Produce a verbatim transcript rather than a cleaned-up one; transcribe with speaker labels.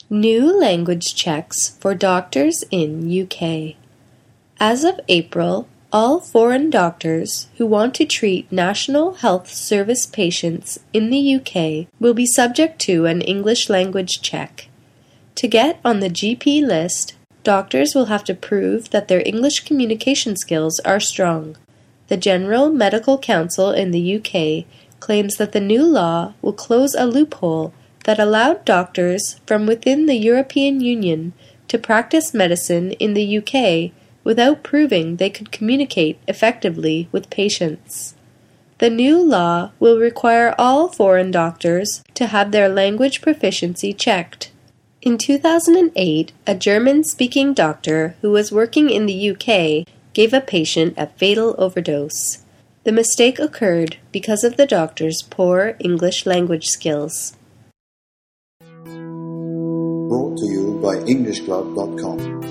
Speaker 1: New language checks for doctors in U K. As of April, all foreign doctors who want to treat National Health Service patients in the U K will be subject to an English language check. To get on the G P list, doctors will have to prove that their English communication skills are strong. The General Medical Council in the U K claims that the new law will close a loophole that allowed doctors from within the European Union to practice medicine in the U K without proving they could communicate effectively with patients. The new law will require all foreign doctors to have their language proficiency checked. In two thousand eight, a German-speaking doctor who was working in the U K gave a patient a fatal overdose. The mistake occurred because of the doctor's poor English language skills.
Speaker 2: Brought to you by English Club dot com.